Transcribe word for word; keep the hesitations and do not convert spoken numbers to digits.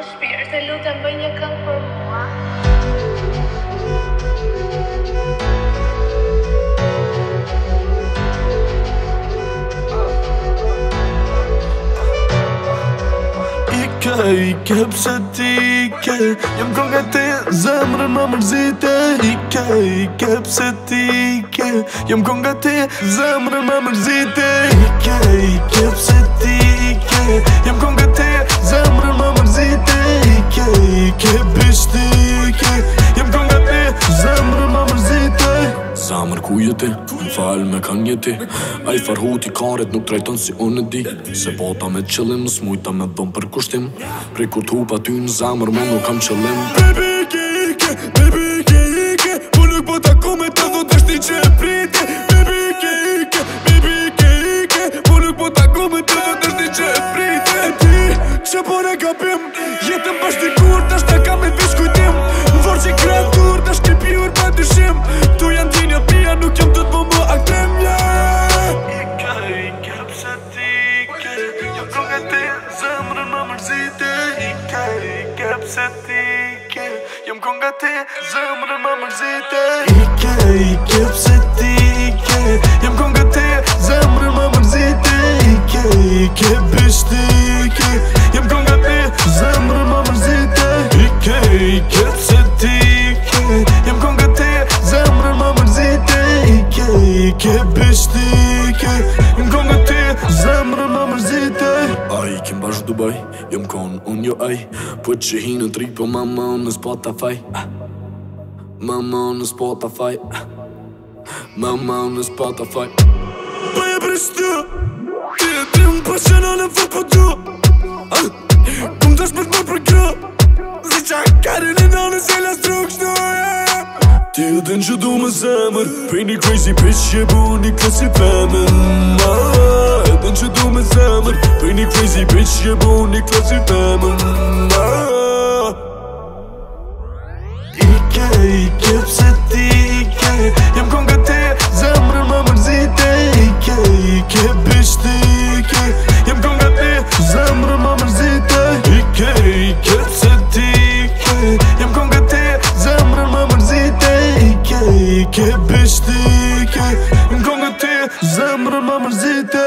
shpirë, të lutem bëj një këngë për mua. Ike, ike pse t'ike, jam konga te, zemrën më mërzite. Ike, ike pse t'ike, jam konga te, zemrën më mërzite. Ike, ike pse t'ike, jam konga te, zemrën më mërzite. Ike, ike bishtike, jam konga te, zemrën më mërzite. Zamër ku jeti, m'fal me kanë jeti. A i farhuti karet nuk trajton si unë e di. Se bota me qëllim, s'mujta me dhëm për kushtim. Prej kur t'hupa ty në zamër, mu nuk kam qëllim. Baby ike ike, baby ike ike, po nuk po t'ako me të dhët është ti që e priti. Baby ike ike, baby ike ike, po nuk po t'ako me të dhët është ti që e priti. E ti, që po ne gabim, jetën bashtikur, t'ash të kam e t'vish kujtim. Më vorë që kreatur, t'ash kripjur pa dyshim. Tu janë ti një pia, nuk jam të t'mo më aktem, yeah. Ike, ike, pse t'ike, jam konga ti, zemrën më mërzite. Ike, ike, pse t'ike, jam konga ti, zemrën më mërzite. Ike, ike, pse t'ike, jam konga ti, zemrën më mërzite. Ike, ike, bishtike, jam konga ti, zemrën më mërzite. Ike, ike, pse t'ike, jam konga ti, zemrën më mërzite. Ike, ike, bishtike, jam konga ti, zemrën më mërzite. Ai kim bash Dubai, jam kon unë jo ai. Put që hi në tri po mama në Spotify. Mama në Spotify. Mama në Spotify. Po e brishtu, ti e ti më pashena në fër po du. Kum dash me t'mër për gru, zi qa karin e nane se la struk shtu. Ti e din që du me zemër, prej një crazy bitch je bu një klasi femën. E din që du me zemër, prej një crazy bitch je bu një klasi femën. Ike, ike, pse t'ike, jam konga te, zemrën më mërzite. Ike, ike, bishtike, jam konga te, zemrën më mërzite. Ike, ike, pse t'ike, jam konga te, zemrën më mërzite. Ike, ike, bishtike, jam konga te, zemrën më mërzite.